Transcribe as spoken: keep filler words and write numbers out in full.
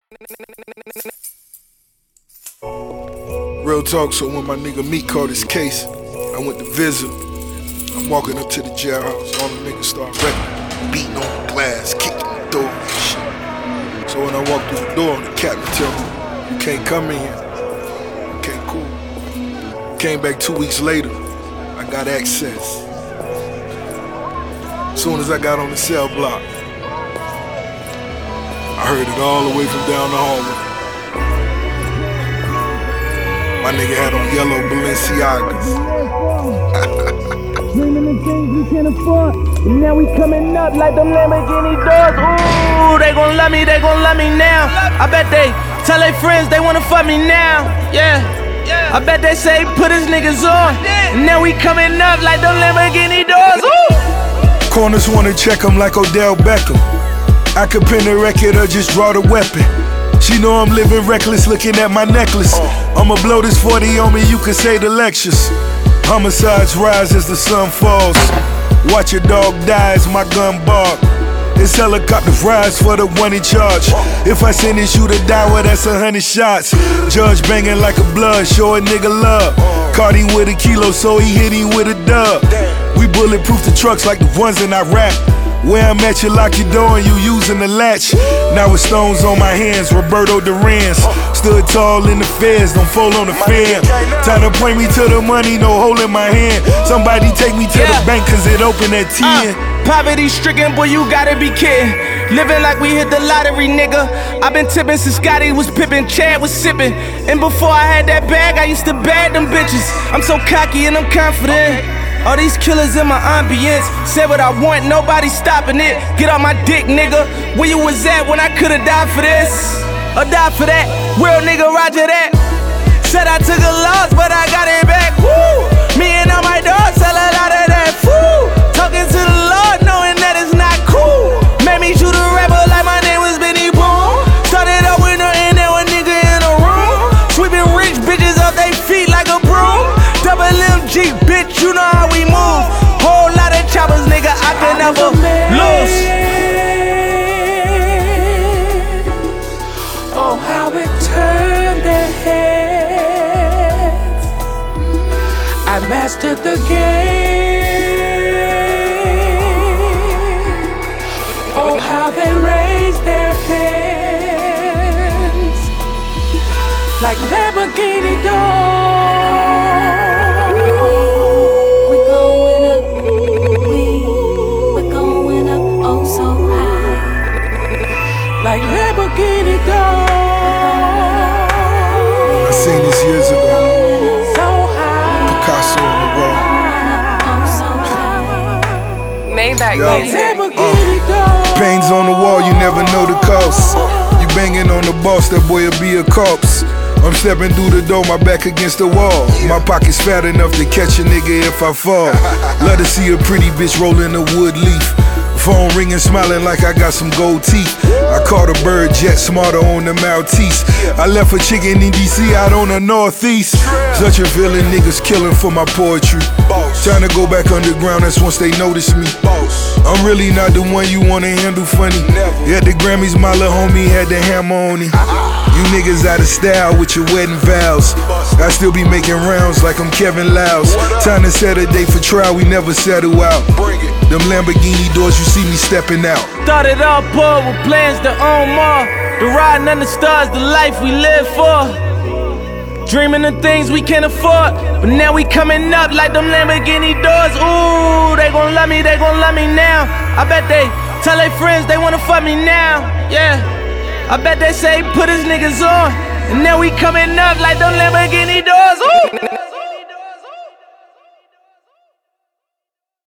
Real talk, so when my nigga Meek called his case, I went to visit. I'm walking up to the jailhouse, all the niggas start rapping, beating on the glass, kicking the door and shit. So when I walk through the door, the captain tell me, you can't come in here. Okay, cool. Came back two weeks later, I got access. As soon as I got on the cell block, I heard it all the way from down the hallway. My nigga had on yellow Balenciagas. Dreaming of things we can't afford, and now we coming up like them Lamborghini doors. Ooh, they gon' love me, they gon' love me now. I bet they tell their friends they wanna fuck me now. Yeah, I bet they say put his niggas on, and now we coming up like them Lamborghini doors. Ooh. Corners wanna check him like Odell Beckham. I could pin a record or just draw the weapon. She know I'm living reckless, looking at my necklace. I'ma blow this forty on me, you can say the lectures. Homicides rise as the sun falls. Watch your dog die as my gun bark. It's helicopter rise for the one in charge. If I send this you to die, well that's a hundred shots. Judge banging like a blood, show a nigga love. Caught him with a kilo, so he hit him with a dub. We bulletproof the trucks like the ones in Iraq. Where I'm at, you lock your door and you using the latch. Now with stones on my hands, Roberto Duran's. Stood tall in the feds, don't fall on the fan. Time to point me to the money, no hole in my hand. Somebody take me to yeah. the bank cause it open at ten. uh, Poverty stricken, boy you gotta be kidding. Living like we hit the lottery, nigga. I've been tipping since Scotty was pippin', Chad was sippin'. And before I had that bag, I used to bag them bitches. I'm so cocky and I'm confident. All these killers in my ambience. Said what I want, nobody stopping it. Get on my dick, nigga. Where you was at when I could've died for this? Or died for that? Real nigga, roger that. Said I took a loss, but I got it back. Woo! Me and all my dogs sell a lot of that food. Talking to the Lord, knowing that it's not cool. Made me shoot a rapper like my name was Benny Boom. Started up with nothing, now a nigga in a room. Sweeping rich bitches off they feet like a broom. Double M G, bitch, you know how we move. Whole lot of choppers, nigga, I can never lose. Oh, how it turned their heads. I mastered the game. Oh, how they raised their hands like Lamborghini doors. Like Lamborghini doors. I seen this years ago. So high. Picasso on the wall. Maybach Like music. Lamborghini doors. Pains on the wall, you never know the cost. You banging on the boss, that boy'll be a corpse. I'm stepping through the door, my back against the wall. My pocket's fat enough to catch a nigga if I fall. Love to see a pretty bitch rolling a wood leaf. Phone ringing, smiling like I got some gold teeth. I caught a bird jet smarter on the Maltese. I left a chicken in D C out on the Northeast. Such a feeling, niggas killing for my poetry. Trying to go back underground, that's once they notice me. I'm really not the one you wanna handle funny. At the Grammys, my little homie had the hammer on him. You niggas out of style with your wedding vows. I still be making rounds like I'm Kevin Lyles. Time to set a date for trial, we never settle out. Them Lamborghini doors, you see me stepping out. Started off poor with plans to own more. The riding under stars, the life we live for. Dreaming of things we can't afford, but now we coming up like them Lamborghini doors. Ooh, they gon' love me, they gon' love me now. I bet they tell their friends they wanna fuck me now. Yeah, I bet they say put his niggas on, and now we coming up like them Lamborghini doors. Ooh.